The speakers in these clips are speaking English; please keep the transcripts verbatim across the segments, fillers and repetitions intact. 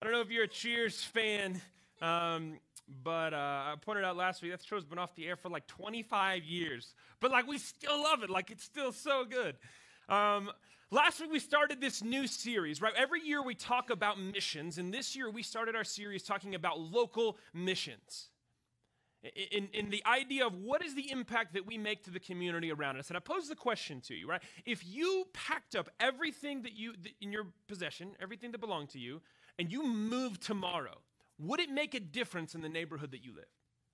don't know if you're a Cheers fan, um, but uh, I pointed out last week that show's been off the air for like twenty-five years. But like we still love it. Like it's still so good. Um, last week we started this new series, right? Every year we talk about missions, and this year we started our series talking about local missions. In, in the idea of what is the impact that we make to the community around us. And I pose the question to you, right? If you packed up everything that you that in your possession, everything that belonged to you, and you moved tomorrow, would it make a difference in the neighborhood that you live?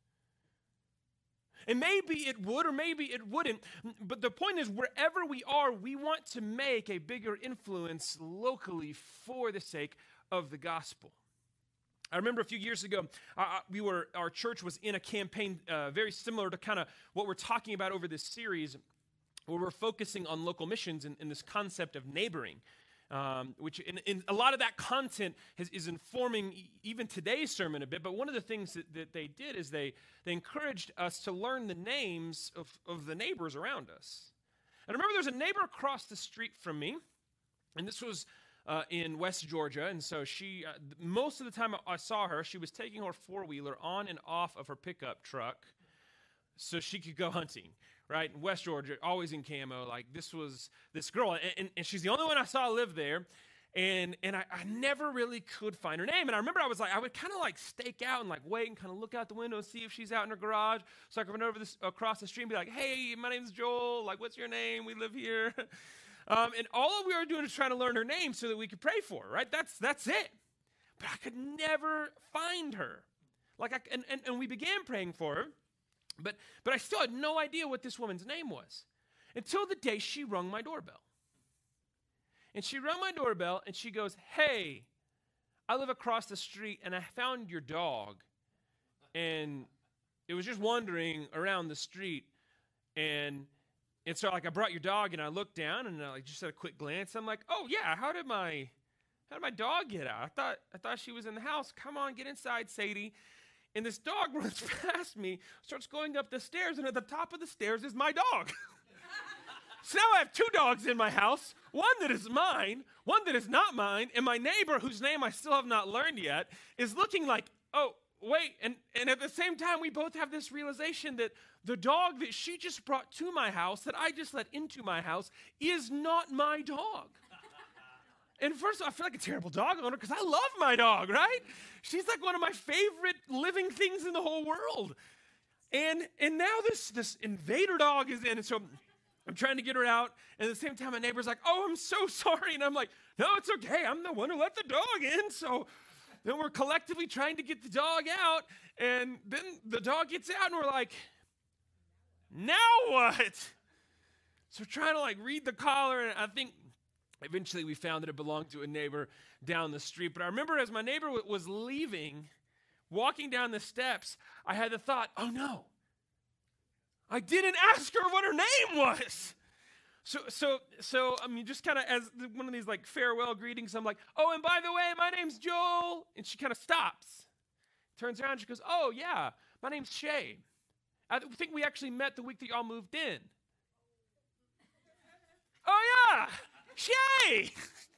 And maybe it would or maybe it wouldn't. But the point is, wherever we are, we want to make a bigger influence locally for the sake of the gospel. I remember a few years ago, uh, we were our church was in a campaign uh, very similar to kind of what we're talking about over this series, where we're focusing on local missions and, and this concept of neighboring, um, which in, in a lot of that content has, is informing e- even today's sermon a bit. But one of the things that, that they did is they they encouraged us to learn the names of, of the neighbors around us. And I remember there's a neighbor across the street from me, and this was Uh, in West Georgia, and so she, uh, most of the time I saw her, she was taking her four-wheeler on and off of her pickup truck so she could go hunting, right? In West Georgia, always in camo, like this was this girl, and, and, and she's the only one I saw live there, and and I, I never really could find her name, and I remember I was like, I would kind of like stake out and like wait and kind of look out the window and see if she's out in her garage, so I could run over this, across the street and be like, hey, my name's Joel, like what's your name, we live here. Um, and all we were doing is trying to learn her name so that we could pray for her, right? That's that's it. But I could never find her. Like, I, and, and, and we began praying for her, but but I still had no idea what this woman's name was until the day she rung my doorbell. And she rung my doorbell, and she goes, hey, I live across the street, and I found your dog. And it was just wandering around the street, and And so, like, I brought your dog, and I looked down, and I like, just had a quick glance. I'm like, "Oh yeah, how did my, how did my dog get out? I thought, I thought she was in the house. Come on, get inside, Sadie." And this dog runs past me, starts going up the stairs, and at the top of the stairs is my dog. So now I have two dogs in my house, one that is mine, one that is not mine, and my neighbor, whose name I still have not learned yet, is looking like, "Oh, wait," and, and at the same time, we both have this realization that the dog that she just brought to my house, that I just let into my house, is not my dog. And first of all, I feel like a terrible dog owner because I love my dog, right? She's like one of my favorite living things in the whole world. And and now this, this invader dog is in, and so I'm trying to get her out, and at the same time, my neighbor's like, "Oh, I'm so sorry," and I'm like, "No, it's okay. I'm the one who let the dog in," so then we're collectively trying to get the dog out, and then the dog gets out, and we're like, now what? So we're trying to like read the collar, and I think eventually we found that it belonged to a neighbor down the street. But I remember as my neighbor w- was leaving, walking down the steps, I had the thought, oh no, I didn't ask her what her name was. So, so, so I mean, just kind of as one of these like farewell greetings, I'm like, "Oh, and by the way, my name's Joel." And she kind of stops, turns around, she goes, "Oh yeah, my name's Shay. I think we actually met the week that y'all moved in." "Oh yeah, Shay.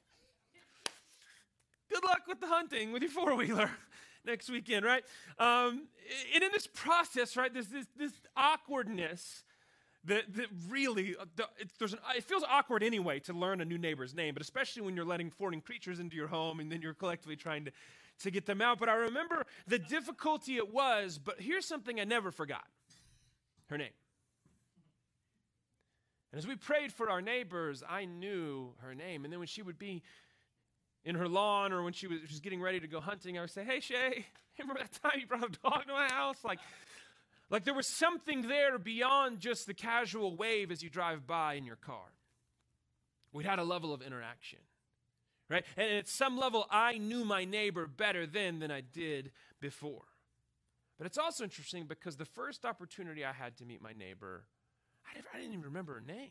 Good luck with the hunting with your four-wheeler next weekend," right? Um, and in this process, right, there's this, this awkwardness that, that really, it, there's an, it feels awkward anyway to learn a new neighbor's name, but especially when you're letting foreign creatures into your home and then you're collectively trying to, to get them out. But I remember the difficulty it was, but here's something I never forgot. Her name. And as we prayed for our neighbors, I knew her name. And then when she would be in her lawn or when she was, she was getting ready to go hunting, I would say, "Hey, Shay, remember that time you brought a dog to my house?" Like, like there was something there beyond just the casual wave as you drive by in your car. We had a level of interaction, right? And at some level, I knew my neighbor better then than I did before. But it's also interesting because the first opportunity I had to meet my neighbor, I didn't, I didn't even remember her name.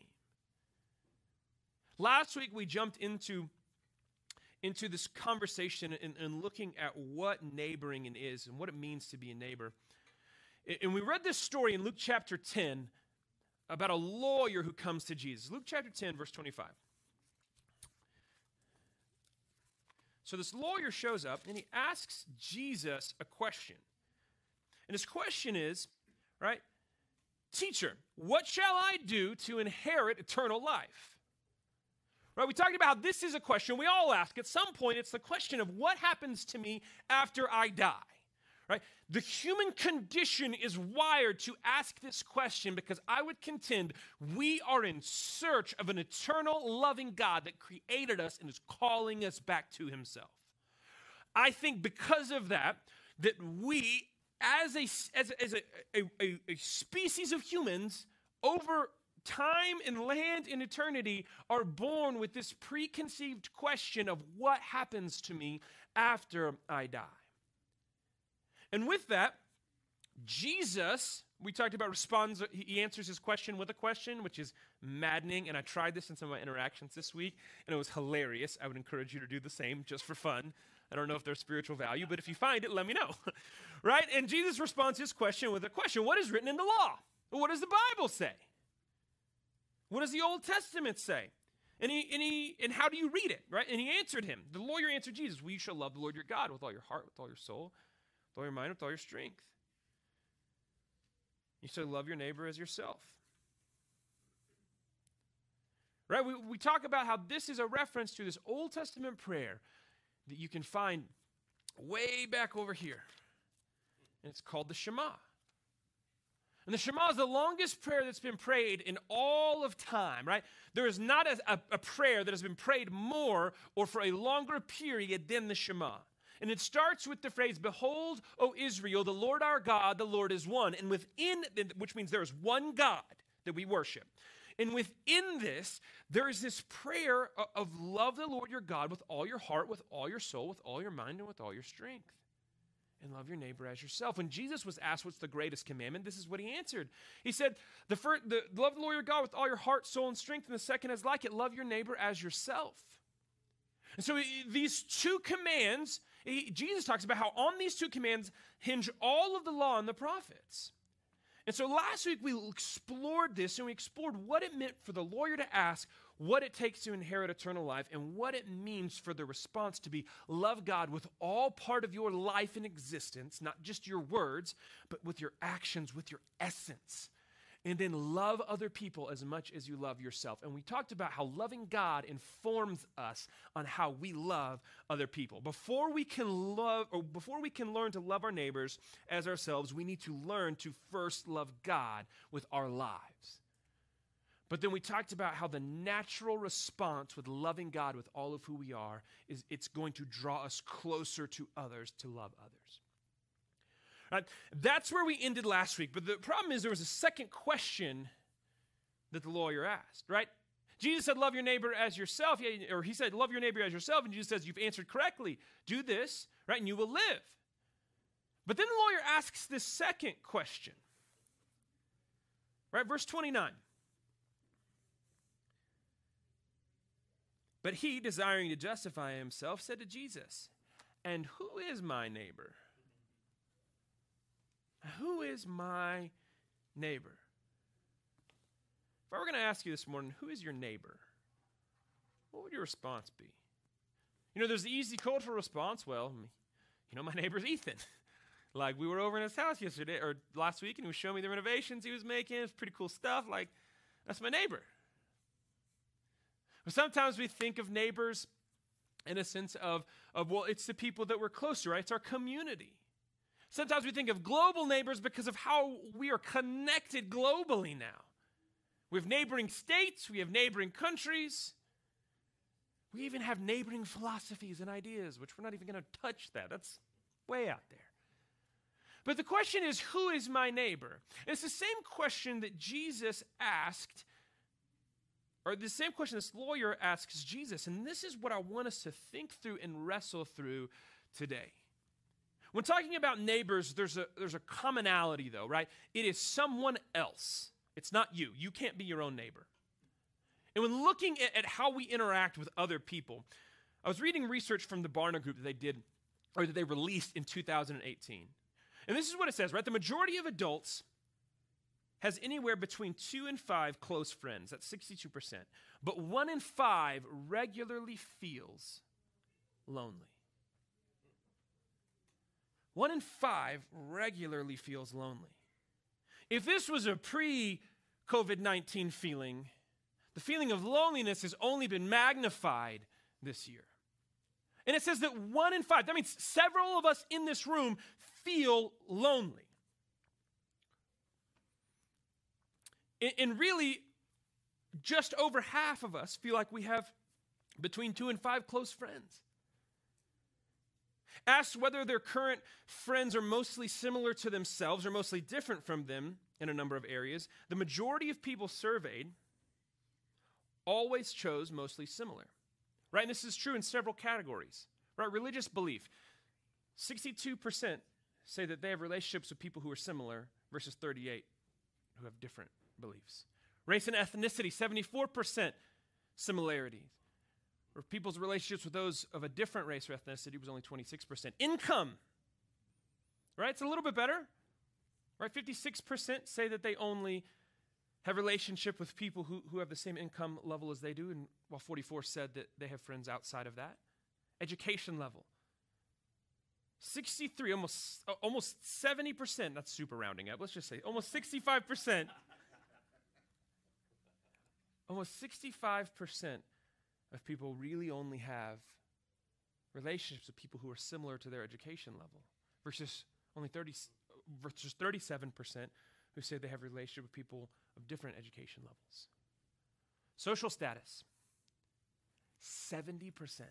Last week, we jumped into, into this conversation and, and looking at what neighboring is and what it means to be a neighbor. And we read this story in Luke chapter ten about a lawyer who comes to Jesus. Luke chapter ten, verse twenty-five. So this lawyer shows up and he asks Jesus a question. And his question is, right, teacher, what shall I do to inherit eternal life? Right, we talked about how this is a question we all ask. At some point, it's the question of what happens to me after I die. Right? The human condition is wired to ask this question because I would contend we are in search of an eternal, loving God that created us and is calling us back to himself. I think because of that, that we, as a, as a, as a, a, a, a species of humans, over time and land and eternity, are born with this preconceived question of what happens to me after I die. And with that, Jesus, we talked about responds, he answers his question with a question, which is maddening, and I tried this in some of my interactions this week, and it was hilarious. I would encourage you to do the same just for fun. I don't know if there's spiritual value, but if you find it, let me know. Right? And Jesus responds his question with a question. What is written in the law? What does the Bible say? What does the Old Testament say? And he, and he, and how do you read it? Right? And he answered him. The lawyer answered Jesus, well, you shall love the Lord your God with all your heart, with all your soul, with all your mind, with all your strength. You shall love your neighbor as yourself. Right? We, we talk about how this is a reference to this Old Testament prayer that you can find way back over here. And it's called the Shema. And the Shema is the longest prayer that's been prayed in all of time, right? There is not a, a, a prayer that has been prayed more or for a longer period than the Shema. And it starts with the phrase, behold, O Israel, the Lord our God, the Lord is one. And within, which means there is one God that we worship. And within this, there is this prayer of, of love the Lord your God with all your heart, with all your soul, with all your mind, and with all your strength. And love your neighbor as yourself. When Jesus was asked what's the greatest commandment, this is what he answered. He said, the first, the, love the Lord your God with all your heart, soul, and strength. And the second is like it, love your neighbor as yourself. And so these two commands, he, Jesus talks about how on these two commands hinge all of the law and the prophets. And so last week we explored this and we explored what it meant for the lawyer to ask what it takes to inherit eternal life and what it means for the response to be love God with all part of your life and existence, not just your words, but with your actions, with your essence. And then love other people as much as you love yourself. And we talked about how loving God informs us on how we love other people. Before we can love, or before we can learn to love our neighbors as ourselves, we need to learn to first love God with our lives. But then we talked about how the natural response with loving God with all of who we are is it's going to draw us closer to others to love others. Right? That's where we ended last week. But the problem is there was a second question that the lawyer asked, right? Jesus said, love your neighbor as yourself. Or he said, love your neighbor as yourself. And Jesus says, you've answered correctly. Do this, right? And you will live. But then the lawyer asks this second question. Right? Verse twenty-nine. But he, desiring to justify himself, said to Jesus, and who is my neighbor? Who is my neighbor? If I were going to ask you this morning, who is your neighbor? What would your response be? You know, there's the easy cultural response. Well, you know, my neighbor's Ethan. Like, we were over in his house yesterday, or last week, and he was showing me the renovations he was making. It's pretty cool stuff. Like, that's my neighbor. But sometimes we think of neighbors in a sense of, of, well, it's the people that we're close to, right? It's our community. Sometimes we think of global neighbors because of how we are connected globally now. We have neighboring states, we have neighboring countries, we even have neighboring philosophies and ideas, which we're not even going to touch that. That's way out there. But the question is, who is my neighbor? And it's the same question that Jesus asked, or the same question this lawyer asks Jesus. And this is what I want us to think through and wrestle through today. When talking about neighbors, there's a, there's a commonality though, right? It is someone else. It's not you. You can't be your own neighbor. And when looking at, at how we interact with other people, I was reading research from the Barna Group that they did, or that they released in two thousand eighteen. And this is what it says, right? The majority of adults has anywhere between two and five close friends. That's sixty-two percent. But one in five regularly feels lonely. One in five regularly feels lonely. If this was a pre-COVID nineteen feeling, the feeling of loneliness has only been magnified this year. And it says that one in five, that means several of us in this room feel lonely. And really, just over half of us feel like we have between two and five close friends. Asked whether their current friends are mostly similar to themselves or mostly different from them in a number of areas, the majority of people surveyed always chose mostly similar. Right? And this is true in several categories. Right? Religious belief. sixty-two percent say that they have relationships with people who are similar versus thirty-eight who have different beliefs. Race and ethnicity, seventy-four percent similarities. Or people's relationships with those of a different race or ethnicity was only twenty-six percent. Income, right? It's a little bit better, right? fifty-six percent say that they only have relationship with people who, who have the same income level as they do, and while forty-four said that they have friends outside of that. Education level. sixty-three, almost, almost seventy percent, that's super rounding up, let's just say, almost sixty-five percent. Almost sixty-five percent of people really only have relationships with people who are similar to their education level versus only thirty, versus thirty-seven percent who say they have a relationship with people of different education levels. Social status, seventy percent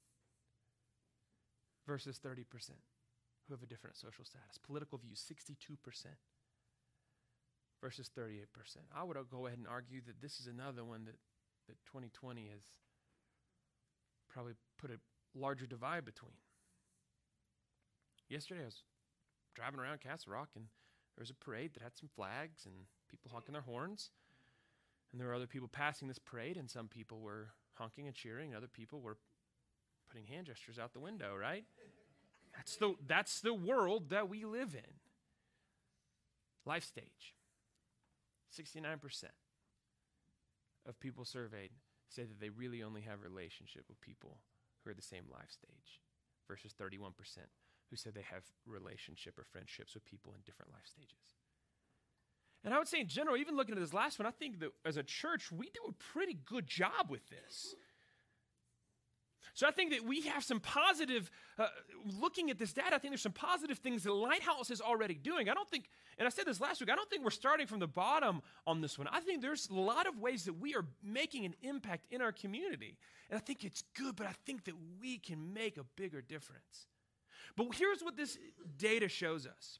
versus thirty percent who have a different social status. Political views, sixty-two percent versus thirty-eight percent. I would go ahead and argue that this is another one that, that twenty twenty has probably put a larger divide between. Yesterday I was driving around Castle Rock and there was a parade that had some flags and people honking their horns. And there were other people passing this parade, and some people were honking and cheering, and other people were putting hand gestures out the window, right? That's the, that's the world that we live in. Life stage. sixty-nine percent of people surveyed say that they really only have a relationship with people who are the same life stage versus thirty-one percent who said they have relationship or friendships with people in different life stages. And I would say in general, even looking at this last one, I think that as a church, we do a pretty good job with this. So I think that we have some positive, uh, looking at this data, I think there's some positive things that Lighthouse is already doing. I don't think, and I said this last week, I don't think we're starting from the bottom on this one. I think there's a lot of ways that we are making an impact in our community. And I think it's good, but I think that we can make a bigger difference. But here's what this data shows us.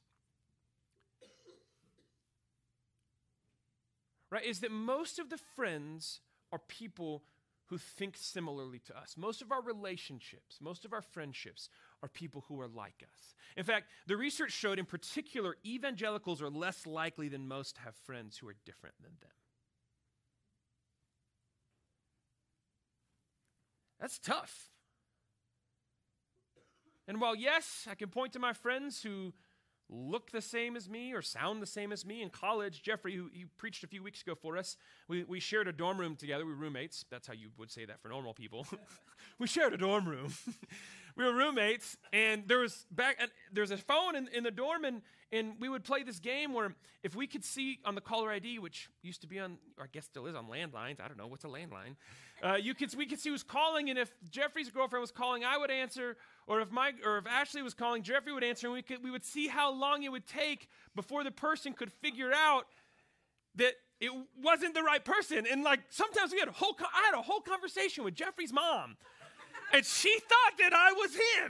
Right, is that most of the friends are people who think similarly to us. Most of our relationships, most of our friendships are people who are like us. In fact, the research showed in particular, evangelicals are less likely than most to have friends who are different than them. That's tough. And while, yes, I can point to my friends who look the same as me or sound the same as me. In college, Jeffrey, who he preached a few weeks ago for us, we, we shared a dorm room together. We were roommates. That's how you would say that for normal people. We shared a dorm room. We were roommates, and there was back and there was a phone in, in the dorm, and, and we would play this game where if we could see on the caller I D, which used to be on, or I guess still is on landlines. I don't know, what's a landline? Uh, you could we could see who's calling, and if Jeffrey's girlfriend was calling, I would answer. Or if my or if Ashley was calling, Jeffrey would answer, and we could we would see how long it would take before the person could figure out that it wasn't the right person. And like sometimes we had a whole I had a whole conversation with Jeffrey's mom, and she thought that I was him.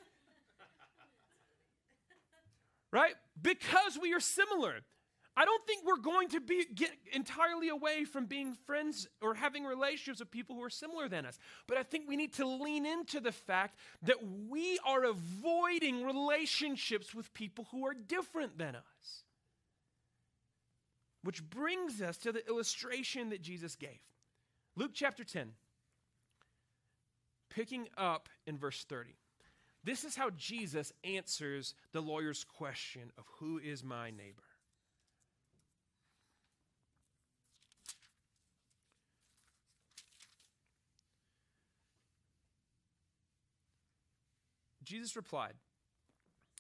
Right? Because we are similar. I don't think we're going to be get entirely away from being friends or having relationships with people who are similar than us. But I think we need to lean into the fact that we are avoiding relationships with people who are different than us. Which brings us to the illustration that Jesus gave. Luke chapter ten, picking up in verse thirty. This is how Jesus answers the lawyer's question of who is my neighbor. Jesus replied,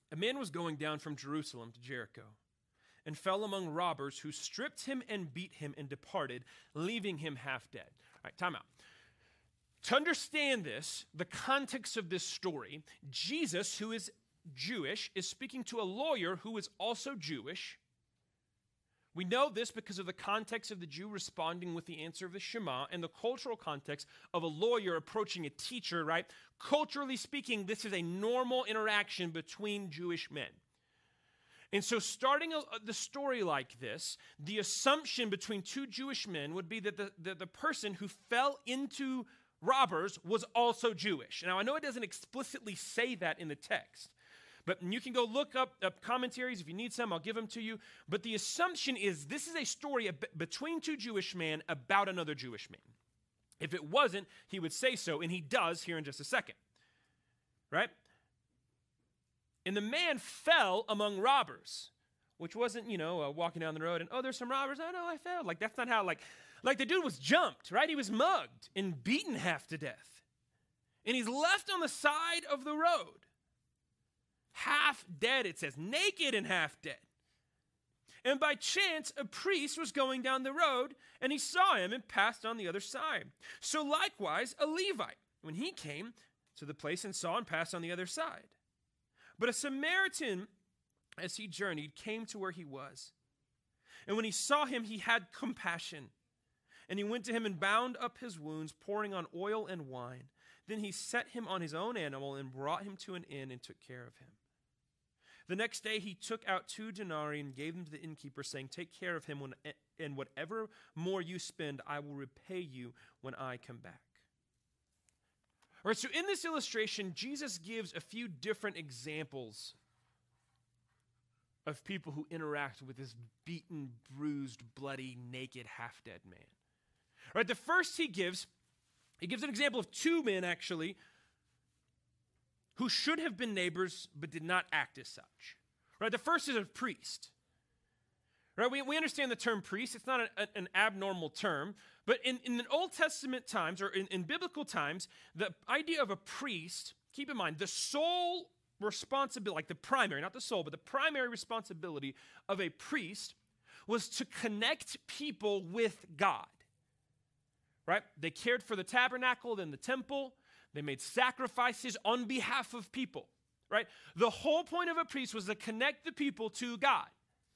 A man was going down from Jerusalem to Jericho and fell among robbers who stripped him and beat him and departed, leaving him half dead. All right, time out. To understand this, the context of this story, Jesus, who is Jewish, is speaking to a lawyer who is also Jewish. We know this because of the context of the Jew responding with the answer of the Shema and the cultural context of a lawyer approaching a teacher, right? Culturally speaking, this is a normal interaction between Jewish men. And so starting a, the story like this, the assumption between two Jewish men would be that the, the, the person who fell into robbers was also Jewish. Now, I know it doesn't explicitly say that in the text, but you can go look up, up commentaries. If you need some, I'll give them to you. But the assumption is this is a story ab- between two Jewish men about another Jewish man. If it wasn't, he would say so, and he does here in just a second, right? And the man fell among robbers, which wasn't, you know, uh, walking down the road and, oh, there's some robbers. Oh, no, I fell. Like, that's not how, like, like the dude was jumped, right? He was mugged and beaten half to death. And he's left on the side of the road, half dead, it says, naked and half dead. And by chance, a priest was going down the road, and he saw him and passed on the other side. So likewise, a Levite, when he came to the place and saw and passed on the other side. But a Samaritan, as he journeyed, came to where he was. And when he saw him, he had compassion. And he went to him and bound up his wounds, pouring on oil and wine. Then he set him on his own animal and brought him to an inn and took care of him. The next day he took out two denarii and gave them to the innkeeper, saying, take care of him, when, and whatever more you spend, I will repay you when I come back. All right, so in this illustration, Jesus gives a few different examples of people who interact with this beaten, bruised, bloody, naked, half-dead man. All right, the first he gives, he gives an example of two men, actually, who should have been neighbors but did not act as such. Right, the first is a priest. Right, we, we understand the term priest. It's not a, a, an abnormal term, but in, in the Old Testament times, or in, in biblical times, the idea of a priest, keep in mind, the sole responsibility, like the primary, not the sole, but the primary responsibility of a priest was to connect people with God. Right? They cared for the tabernacle, then the temple. They made sacrifices on behalf of people. Right? The whole point of a priest was to connect the people to God.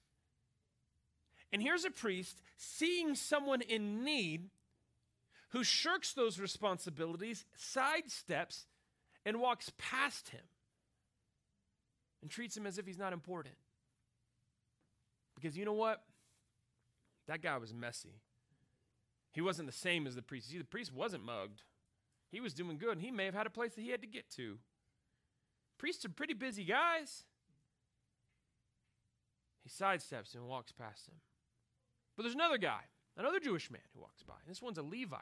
And here's a priest seeing someone in need who shirks those responsibilities, sidesteps, and walks past him and treats him as if he's not important. Because you know what? That guy was messy. He wasn't the same as the priest. See, the priest wasn't mugged. He was doing good, and he may have had a place that he had to get to. Priests are pretty busy guys. He sidesteps and walks past him. But there's another guy, another Jewish man who walks by. This one's a Levite.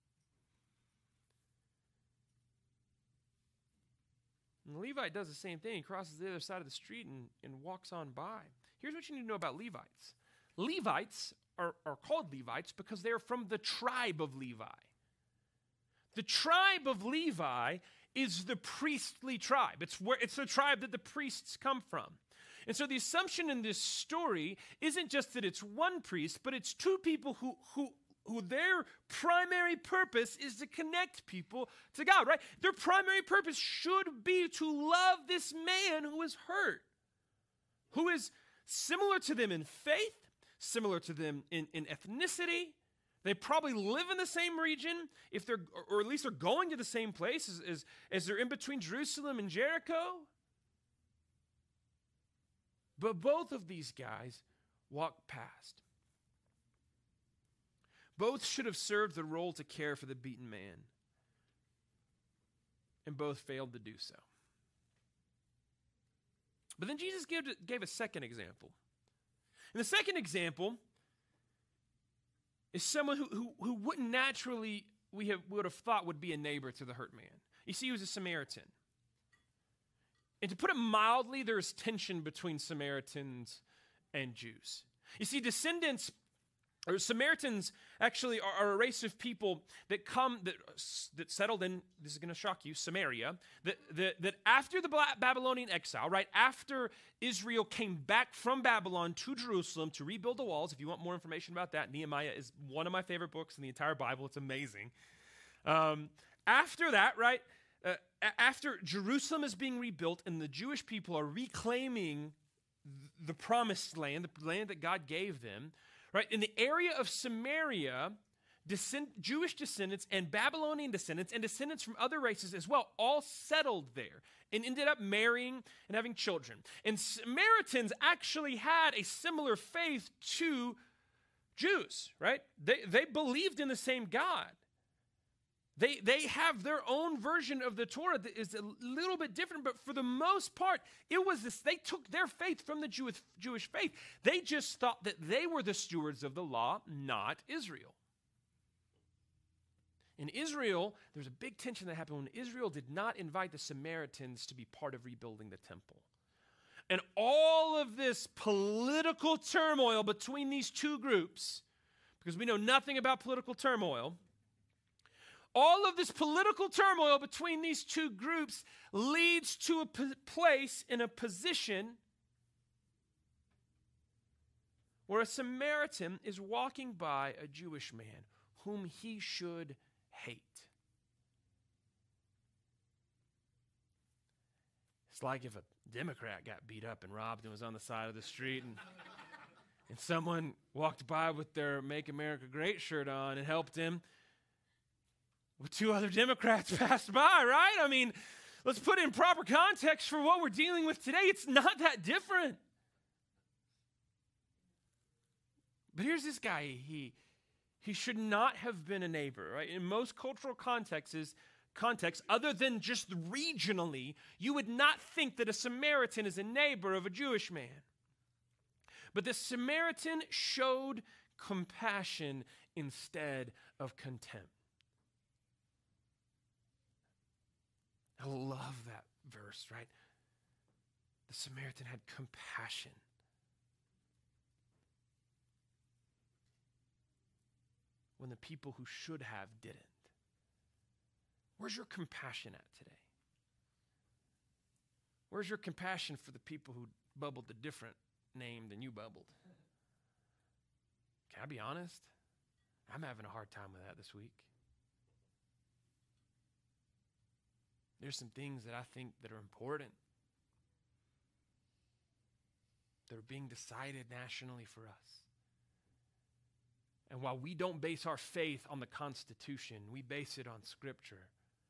And the Levite does the same thing. He crosses the other side of the street and, and walks on by. Here's what you need to know about Levites. Levites are, are called Levites because they're from the tribe of Levi. The tribe of Levi is the priestly tribe. It's where it's the tribe that the priests come from. And so the assumption in this story isn't just that it's one priest, but it's two people who, who, who their primary purpose is to connect people to God, right? Their primary purpose should be to love this man who is hurt, who is similar to them in faith, similar to them in, in ethnicity. They probably live in the same region, if they're, or at least they're going to the same place as, as, as they're in between Jerusalem and Jericho. But both of these guys walked past. Both should have served the role to care for the beaten man, and both failed to do so. But then Jesus gave, gave a second example. And the second example is someone who, who, who wouldn't naturally, we have, would have thought would be a neighbor to the hurt man. You see, he was a Samaritan. And to put it mildly, there's tension between Samaritans and Jews. You see, descendants Or Samaritans actually are, are a race of people that come, that, that settled in, this is going to shock you, Samaria, that, that, that after the Babylonian exile, right, after Israel came back from Babylon to Jerusalem to rebuild the walls. If you want more information about that, Nehemiah is one of my favorite books in the entire Bible. It's amazing. Um, after that, right, uh, after Jerusalem is being rebuilt and the Jewish people are reclaiming the promised land, the land that God gave them, right, in the area of Samaria, descend, Jewish descendants and Babylonian descendants and descendants from other races as well all settled there and ended up marrying and having children. And Samaritans actually had a similar faith to Jews, right? They, they believed in the same God. They, they have their own version of the Torah that is a little bit different, but for the most part, it was this. They took their faith from the Jewish, Jewish faith. They just thought that they were the stewards of the law, not Israel. In Israel, there's a big tension that happened when Israel did not invite the Samaritans to be part of rebuilding the temple. And all of this political turmoil between these two groups, because we know nothing about political turmoil, all of this political turmoil between these two groups leads to a p- place in a position where a Samaritan is walking by a Jewish man whom he should hate. It's like if a Democrat got beat up and robbed and was on the side of the street and, and someone walked by with their Make America Great shirt on and helped him. Well, two other Democrats passed by, right? I mean, let's put it in proper context for what we're dealing with today. It's not that different. But here's this guy. He, he should not have been a neighbor, right? In most cultural contexts, contexts, other than just regionally, you would not think that a Samaritan is a neighbor of a Jewish man. But the Samaritan showed compassion instead of contempt. I love that verse, right? The Samaritan had compassion. When the people who should have didn't. Where's your compassion at today? Where's your compassion for the people who bubbled a different name than you bubbled? Can I be honest? I'm having a hard time with that this week. There's some things that I think that are important that are being decided nationally for us. And while we don't base our faith on the Constitution, we base it on Scripture.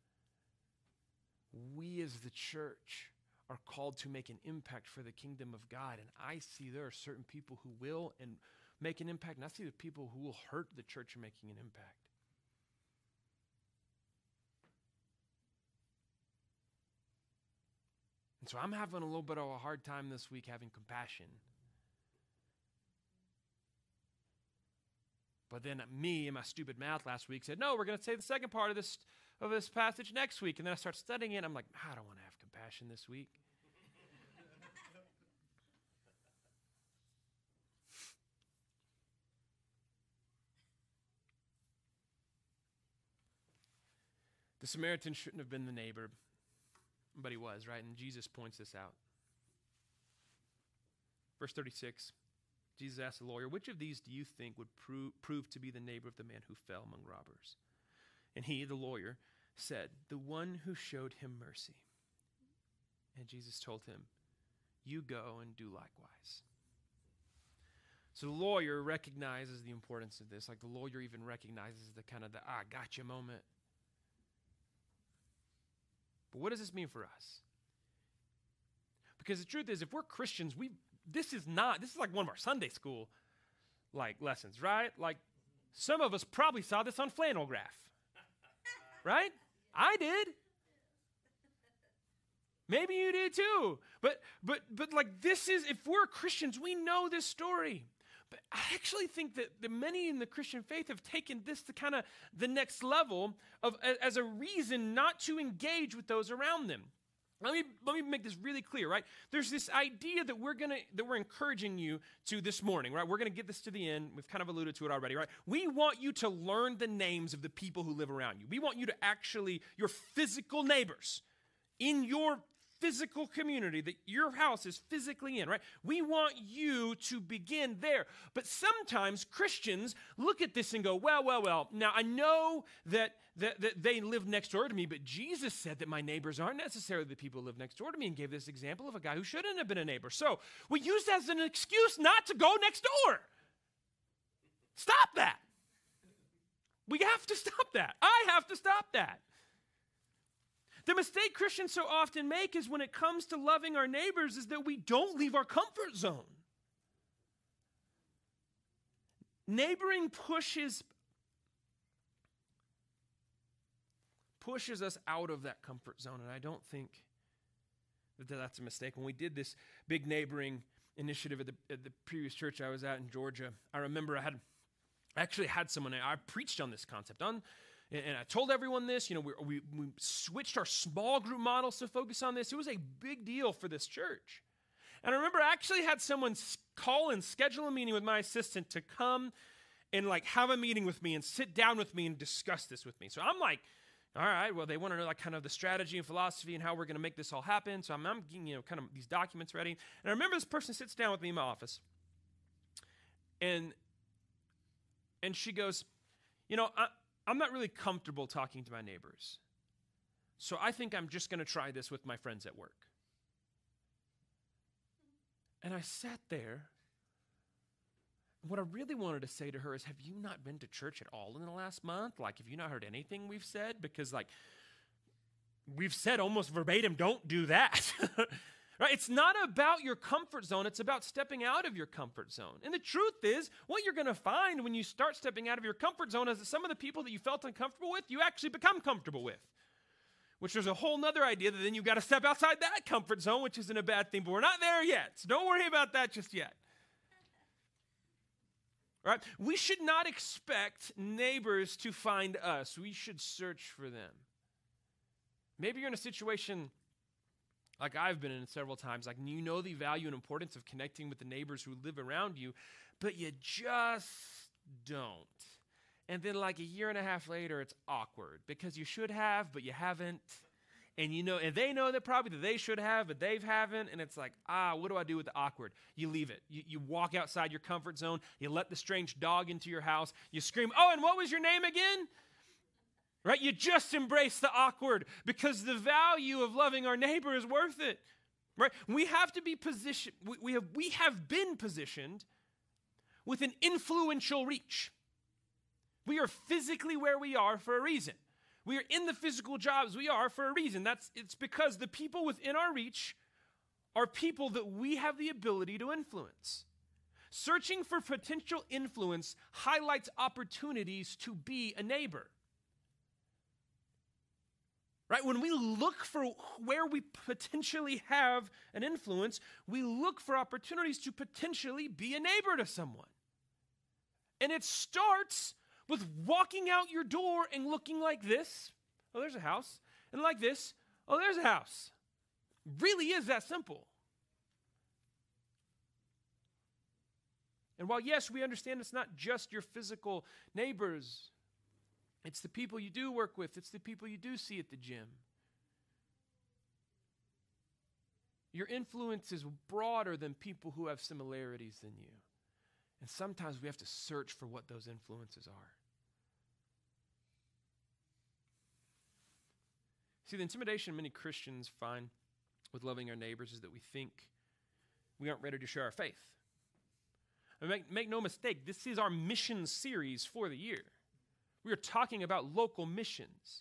We as the church are called to make an impact for the kingdom of God. And I see there are certain people who will and make an impact, and I see the people who will hurt the church in making an impact. And so I'm having a little bit of a hard time this week having compassion. But then me and my stupid mouth last week said, no, we're going to say the second part of this of this passage next week. And then I start studying it, and I'm like, I don't want to have compassion this week. The Samaritan shouldn't have been the neighbor, but he was, right? And Jesus points this out. Verse thirty-six, Jesus asked the lawyer, which of these do you think would prove, prove to be the neighbor of the man who fell among robbers? And he, the lawyer, said, the one who showed him mercy. And Jesus told him, you go and do likewise. So the lawyer recognizes the importance of this. Like the lawyer even recognizes the kind of the, ah, gotcha moment. But what does this mean for us? Because the truth is, if we're Christians, we this is not, this is like one of our Sunday school like lessons, right? Like some of us probably saw this on flannel graph, right? I did. Maybe you did too. But but but like this is, if we're Christians, we know this story. But I actually think that the many in the Christian faith have taken this to kind of the next level of as a reason not to engage with those around them. Let me, let me make this really clear, right? There's this idea that we're gonna that we're encouraging you to this morning, right? We're gonna get this to the end. We've kind of alluded to it already, right? We want you to learn the names of the people who live around you. We want you to actually, your physical neighbors in your physical community that your house is physically in, right? We want you to begin there. But sometimes Christians look at this and go, well, well, well, now I know that, that, that they live next door to me, but Jesus said that my neighbors aren't necessarily the people who live next door to me and gave this example of a guy who shouldn't have been a neighbor. So we use that as an excuse not to go next door. Stop that. We have to stop that. I have to stop that. The mistake Christians so often make is when it comes to loving our neighbors is that we don't leave our comfort zone. Neighboring pushes, pushes us out of that comfort zone, and I don't think that that's a mistake. When we did this big neighboring initiative at the, at the previous church I was at in Georgia, I remember I had I actually had someone, I preached on this concept, on And I told everyone this, you know, we, we, we switched our small group models to focus on this. It was a big deal for this church. And I remember I actually had someone call and schedule a meeting with my assistant to come and like have a meeting with me and sit down with me and discuss this with me. So I'm like, all right, well, they want to know like kind of the strategy and philosophy and how we're going to make this all happen. So I'm, I'm getting, you know, kind of these documents ready. And I remember this person sits down with me in my office and, and she goes, you know, I, I'm not really comfortable talking to my neighbors. So I think I'm just going to try this with my friends at work. And I sat there. What I really wanted to say to her is, have you not been to church at all in the last month? Like, have you not heard anything we've said? Because, like, we've said almost verbatim, don't do that. Right? It's not about your comfort zone. It's about stepping out of your comfort zone. And the truth is, what you're going to find when you start stepping out of your comfort zone is that some of the people that you felt uncomfortable with, you actually become comfortable with. Which there's a whole nother idea that then you've got to step outside that comfort zone, which isn't a bad thing, but we're not there yet. So don't worry about that just yet. Right? We should not expect neighbors to find us. We should search for them. Maybe you're in a situation like I've been in several times, like you know the value and importance of connecting with the neighbors who live around you, but you just don't. And then like a year and a half later, it's awkward because you should have, but you haven't. And you know, and they know that probably that they should have, but they haven't. And it's like, ah, what do I do with the awkward? You leave it. You, you walk outside your comfort zone. You let the strange dog into your house. You scream, oh, and what was your name again? Right? You just embrace the awkward because the value of loving our neighbor is worth it. Right? We have to be positioned, we, we have we have been positioned with an influential reach. We are physically where we are for a reason. We are in the physical jobs we are for a reason. That's it's because the people within our reach are people that we have the ability to influence. Searching for potential influence highlights opportunities to be a neighbor. Right? When we look for where we potentially have an influence, we look for opportunities to potentially be a neighbor to someone. And it starts with walking out your door and looking like this. Oh, there's a house. And like this. Oh, there's a house. Really is that simple. And while, yes, we understand it's not just your physical neighbors, it's the people you do work with. It's the people you do see at the gym. Your influence is broader than people who have similarities than you. And sometimes we have to search for what those influences are. See, the intimidation many Christians find with loving our neighbors is that we think we aren't ready to share our faith. And make, make no mistake, this is our mission series for the year. We are talking about local missions.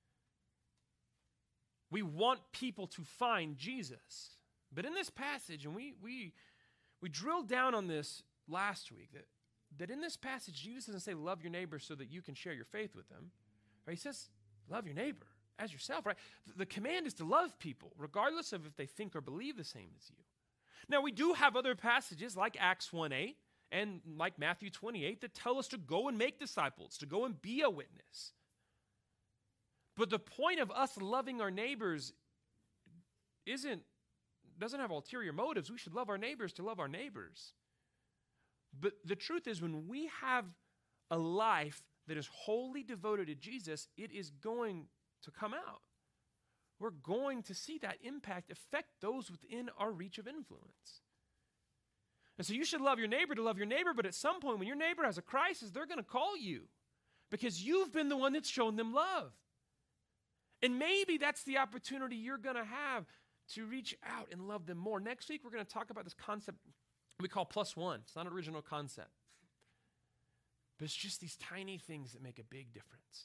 We want people to find Jesus. But in this passage, and we we we drilled down on this last week, that, that in this passage, Jesus doesn't say love your neighbor so that you can share your faith with them. Right? He says love your neighbor as yourself. Right? The command is to love people, regardless of if they think or believe the same as you. Now, we do have other passages like Acts one eight and like Matthew twenty-eight that tell us to go and make disciples, to go and be a witness. But the point of us loving our neighbors isn't doesn't have ulterior motives. We should love our neighbors to love our neighbors. But the truth is, when we have a life that is wholly devoted to Jesus, it is going to come out. We're going to see that impact affect those within our reach of influence. And so you should love your neighbor to love your neighbor, but at some point when your neighbor has a crisis, they're going to call you because you've been the one that's shown them love. And maybe that's the opportunity you're going to have to reach out and love them more. Next week, we're going to talk about this concept we call plus one. It's not an original concept. But it's just these tiny things that make a big difference.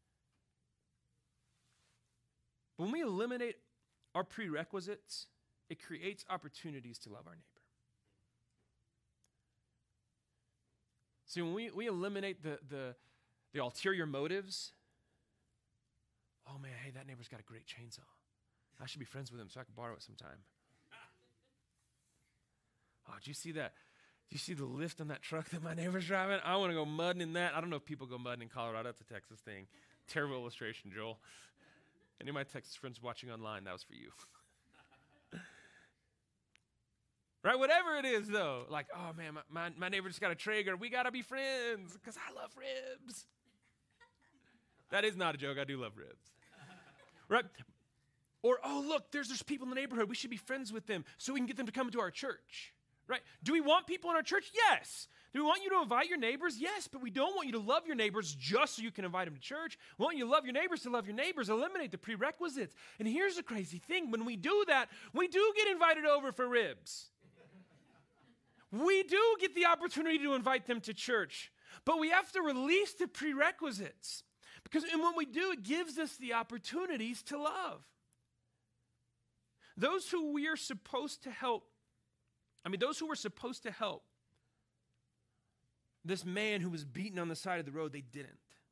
When we eliminate our prerequisites, it creates opportunities to love our neighbor. See, when we, we eliminate the, the, the ulterior motives, oh man, hey, that neighbor's got a great chainsaw. I should be friends with him so I can borrow it sometime. Oh, did you see that? Did you see the lift on that truck that my neighbor's driving? I want to go mudding in that. I don't know if people go mudding in Colorado. That's a Texas thing. Terrible illustration, Joel. Any of my Texas friends watching online, that was for you. Right? Whatever it is, though. Like, oh, man, my, my, my neighbor just got a Traeger. We got to be friends because I love ribs. That is not a joke. I do love ribs. Right? Or, oh, look, there's there's people in the neighborhood. We should be friends with them so we can get them to come to our church. Right? Do we want people in our church? Yes. Do we want you to invite your neighbors? Yes, but we don't want you to love your neighbors just so you can invite them to church. We want you to love your neighbors to love your neighbors. Eliminate the prerequisites. And here's the crazy thing. When we do that, we do get invited over for ribs. We do get the opportunity to invite them to church. But we have to release the prerequisites. Because and when we do, it gives us the opportunities to love. Those who we are supposed to help, I mean, those who were supposed to help this man who was beaten on the side of the road, they didn't.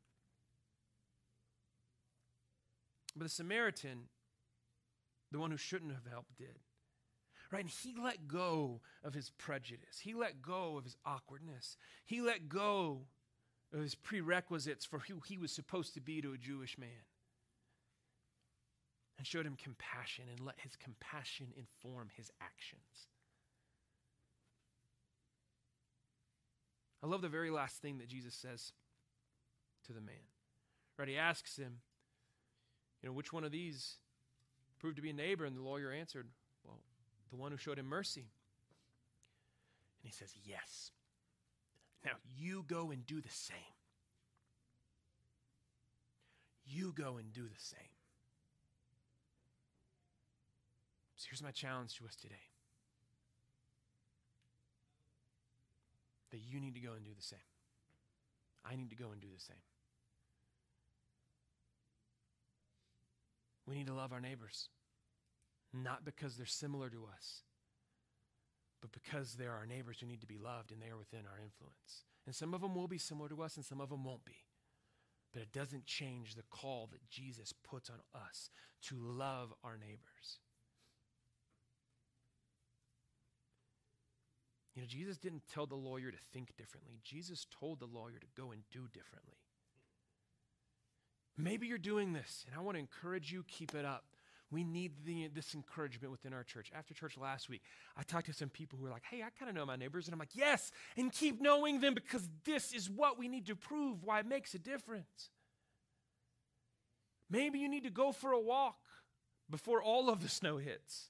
But the Samaritan, the one who shouldn't have helped, did. Right? And he let go of his prejudice. He let go of his awkwardness. He let go of his prerequisites for who he was supposed to be to a Jewish man. And showed him compassion and let his compassion inform his actions. I love the very last thing that Jesus says to the man. Right? He asks him, you know, which one of these proved to be a neighbor? And the lawyer answered, well, the one who showed him mercy. And he says, yes. Now you go and do the same. You go and do the same. So here's my challenge to us today. That you need to go and do the same. I need to go and do the same. We need to love our neighbors. Not because they're similar to us, but because they're our neighbors who need to be loved and they are within our influence. And some of them will be similar to us and some of them won't be. But it doesn't change the call that Jesus puts on us to love our neighbors. You know, Jesus didn't tell the lawyer to think differently. Jesus told the lawyer to go and do differently. Maybe you're doing this, and I want to encourage you, keep it up. We need the, this encouragement within our church. After church last week, I talked to some people who were like, hey, I kind of know my neighbors. And I'm like, yes, and keep knowing them because this is what we need to prove why it makes a difference. Maybe you need to go for a walk before all of the snow hits.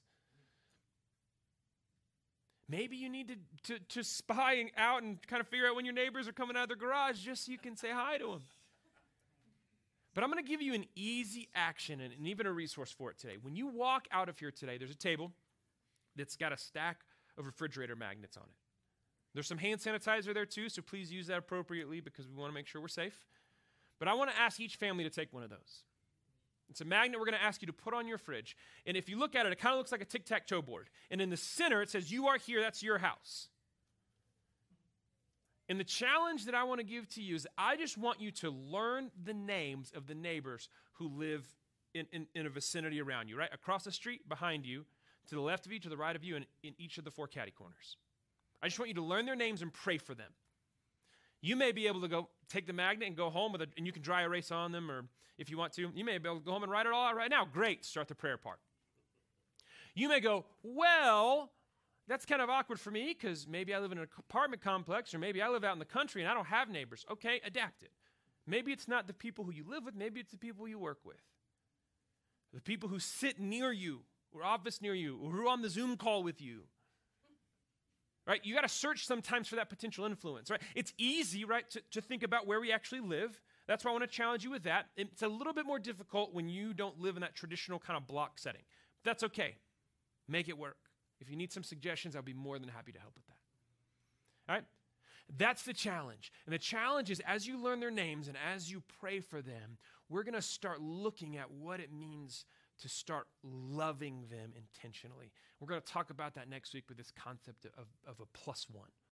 Maybe you need to, to, to spy out and kind of figure out when your neighbors are coming out of their garage just so you can say hi to them. But I'm going to give you an easy action and, and even a resource for it today. When you walk out of here today, there's a table that's got a stack of refrigerator magnets on it. There's some hand sanitizer there too, so please use that appropriately because we want to make sure we're safe. But I want to ask each family to take one of those. It's a magnet we're going to ask you to put on your fridge. And if you look at it, it kind of looks like a tic-tac-toe board. And in the center, it says, you are here, that's your house. And the challenge that I want to give to you is I just want you to learn the names of the neighbors who live in, in, in a vicinity around you, right? Across the street, behind you, to the left of you, to the right of you, and in each of the four catty corners. I just want you to learn their names and pray for them. You may be able to go take the magnet and go home, with a, and you can dry erase on them, or if you want to. You may be able to go home and write it all out right now. Great, start the prayer part. You may go, well, that's kind of awkward for me because maybe I live in an apartment complex or maybe I live out in the country and I don't have neighbors. Okay, adapt it. Maybe it's not the people who you live with. Maybe it's the people you work with. The people who sit near you or office near you or who are on the Zoom call with you. Right? You got to search sometimes for that potential influence. Right? It's easy, right, to, to think about where we actually live. That's why I want to challenge you with that. It's a little bit more difficult when you don't live in that traditional kind of block setting. But that's okay. Make it work. If you need some suggestions, I'll be more than happy to help with that. All right? That's the challenge. And the challenge is as you learn their names and as you pray for them, we're going to start looking at what it means to start loving them intentionally. We're going to talk about that next week with this concept of, of a plus one.